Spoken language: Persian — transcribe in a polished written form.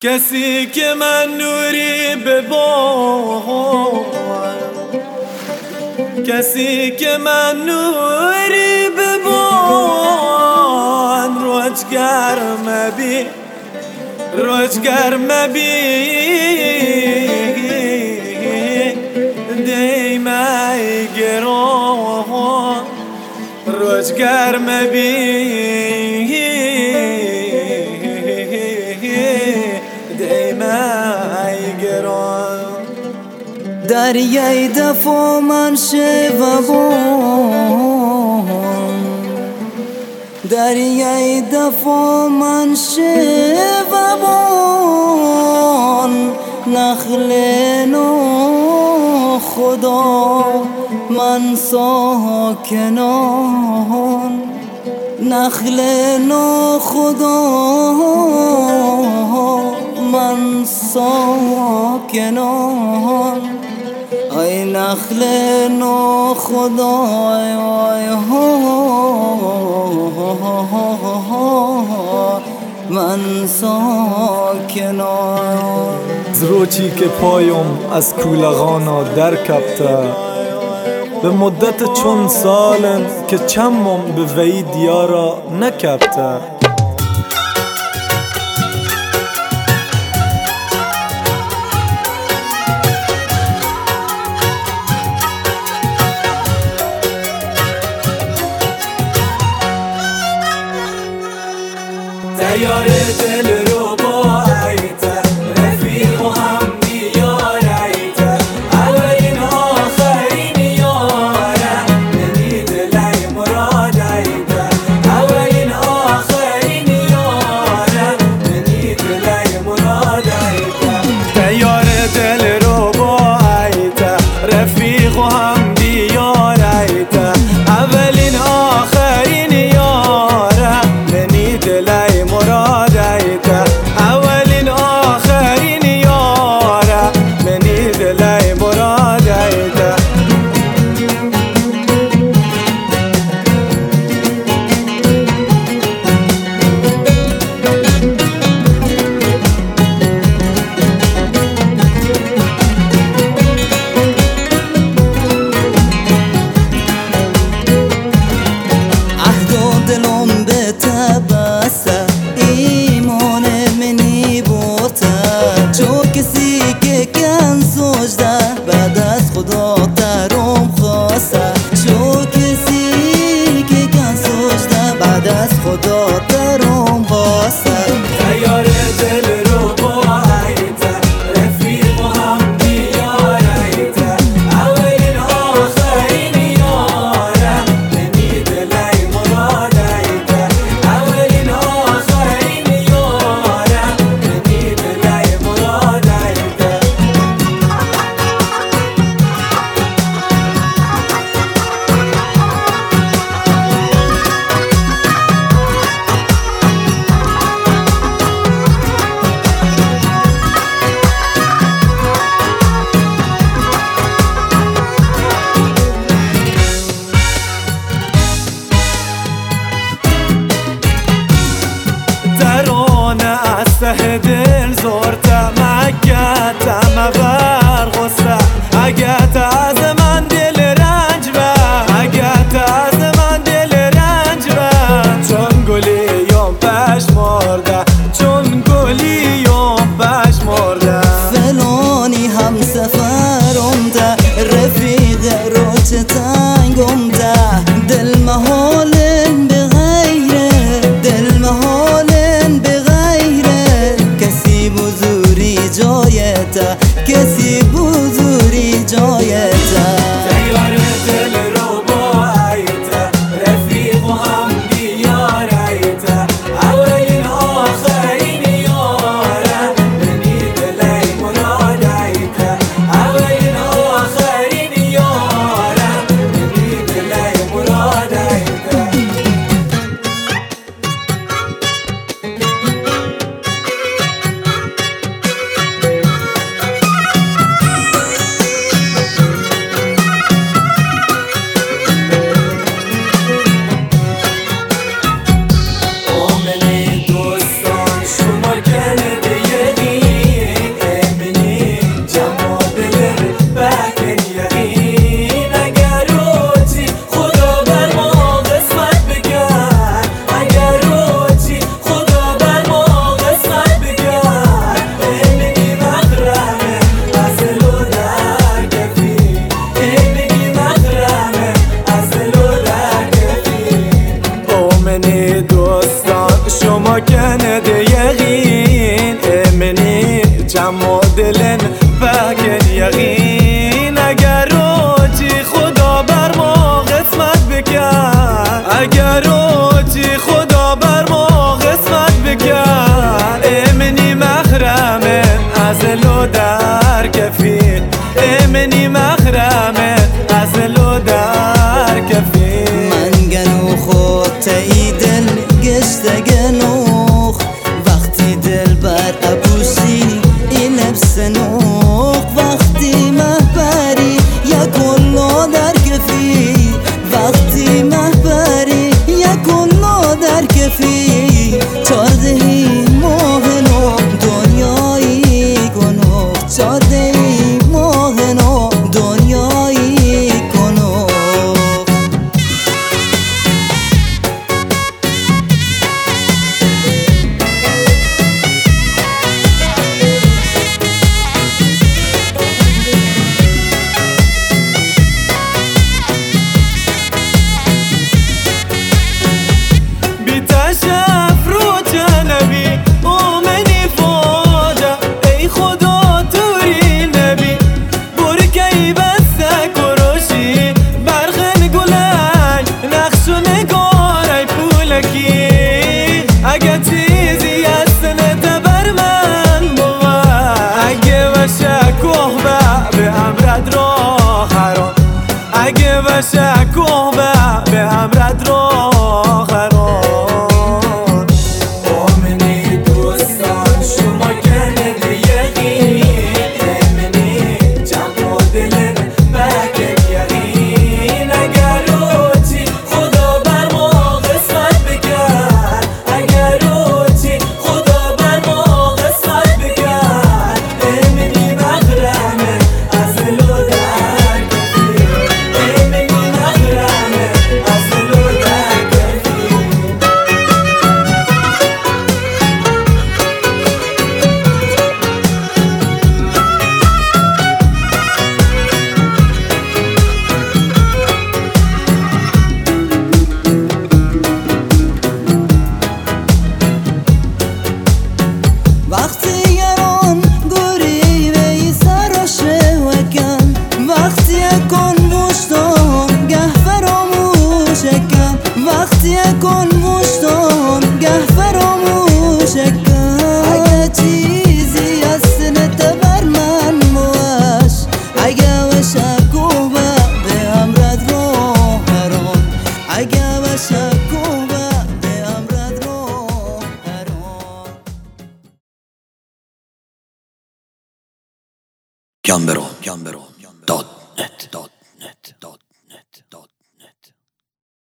کسی که من نوری ببان، کسی که من نوری ببان، روزگر مبی روزگر مبی دیمای گران، روزگر مبی دیمای گران. دریای دفع من شوابون، دریای دفع من شوابون، نخل نو خدا من ساکنان، نخل نو خدا من ساکنان، ای نخل نو خدا من ساکنان. زروچی که پایم از کولغانا در کبته، به مدت چون سالم که چمم به وی دیارا نکبته. تیار دل رو با ایته، رفیق و هم دیار ایته، اولین آخرین یاره، منی دلای مراد ایته، اولین آخرین یاره، منی دلای مراد ایته. تیار دل رو با ایته، رفیق و هم دیار ایته، اولین آخرین یاره، منی دلای مراد ایته، اولین آخرین یاره، منی دلای مراد ایته. عهد و دلم به تبسه، ایمان منی بوته، چو کسی که کن سجده، بعد از خدا ترم خواسته، چو کسی که کن سجده، بعد از خدا ترم خواسته. تیار دل رو با ایته، رفیق و هم دیار ایته، اولین آخرین یاره، منی دلای مراد ایته، اولین آخرین یاره، منی دلای مراد ایته. ترانه از ته دل زرته، مگه مبر غصه، اگه از من دل رنج به، اگه از من دل رنج به، چون گلیم پشمرده، چون گلیم پشمرده. فلانی هم سفرم ده، رفیق روچ تنگم ده، دل محالن به غیره، دل محالن به غیره، کسی بزرگی جایته، کسی دلن بکن یقین اگر روچی خدا بر ما قسمت بکن اگر روچی خدا بر ما قسمت بکن امنی مخرمه ازل و در کفی امنی مخرمه ازل و در کفی من گنو خود تایی دل گشت گنوخ وقتی دل بر ابوسی این لبسنوخ وقتی محبری یا کلو در کفی وقتی محبری یا کلو در کفی چاردهی موهنو دنیایی گنوخ چاردهی موهنو دنیایی گنوخ بی‌تشف رو جنبی اومنی فوجا ای خدا توری نبی برکی بسته کروشی برخن گلن نقش و نگار ای پولکی اگه چیزی هستنه تبر من بود اگه وشه کوه به امرد را خران اگه وشه کوه به امرد را خران وقتی گران گوری بی سر و شوکن وقتی کن مشتم گه فراموش کن وقتی کن مشتم گه فراموش کن اگه چیزی هستن تبر من موش اگه وشکو به امرد رو هران اگه وشکو به امرد رو هران Gambero.net